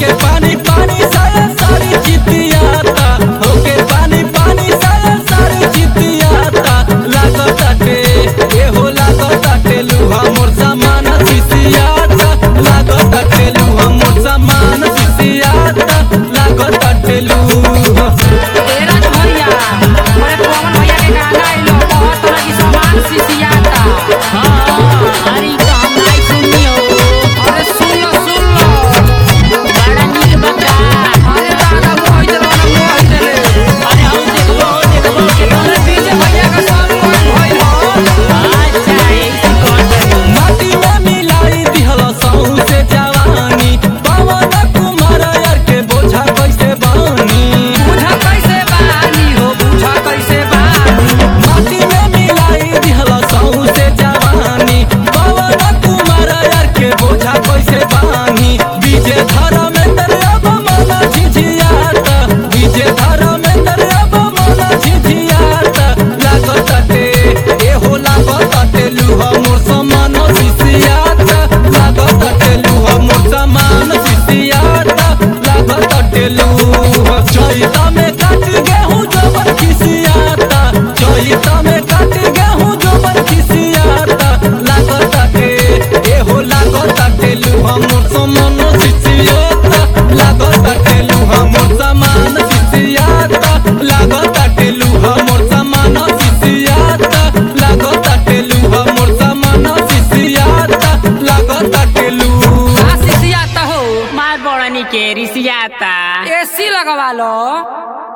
होके पानी पानी साया सारी चितियाता, होके पानी पानी साया सारी चितियाता। लागताटे एहो लागताटे लुहा मोर सामान सिसियाता, लागताटे लुहा मोर सामान सिसियाता, लागताटे लुहा। तेरा भैया हमारे पवन भैया के गाना आइलो बहुत तरह की सामान सिसियाता। अरे तो हम नहीं सुनियो। अरे सुन लो बड़ा नीक बका। अरे दादा मोह चलो ना मोह चले। अरे हम देखो अरे डीजे भैया का सब कोई भइल हो। अच्छा ऐसी कौन है? माटी में मिलाई दिहला साहू से जवानी, पवन कुमार यार के बोझा कैसे बानी। बुझा कैसे बानी हो बुझा कैसे बानी। माटी में मिलाई दिहला साहू से जवानी, पवन कुमार यार के बोझा कैसे बानी। डीजे धारा में दरियाब माना झिझियाता, डीजे धारा में दरियाब माना झिझियाता। लागताटे एहो लागताटे लुहा मोर समान सिसियाता, लागताटे लुहा मोर समान सिसियाता, लागताटे लुहा। चैता में काट गेहूं जबर खिसियाता, चैता में काट गेहूं जबर खिसियाता। लागताटे एहो लागताटे लुहा मोर समान सिसियाता, लागताटे लुहा मोर समान सिसियाता, लागताटे लुहा मोर समान सिसियाता, लागताटे लुहा मोर समान सिसियाता, लागताटे लुहा। सिसियाता हो। मार बड़ा नी के रिसियाता। एसी लगवा लो।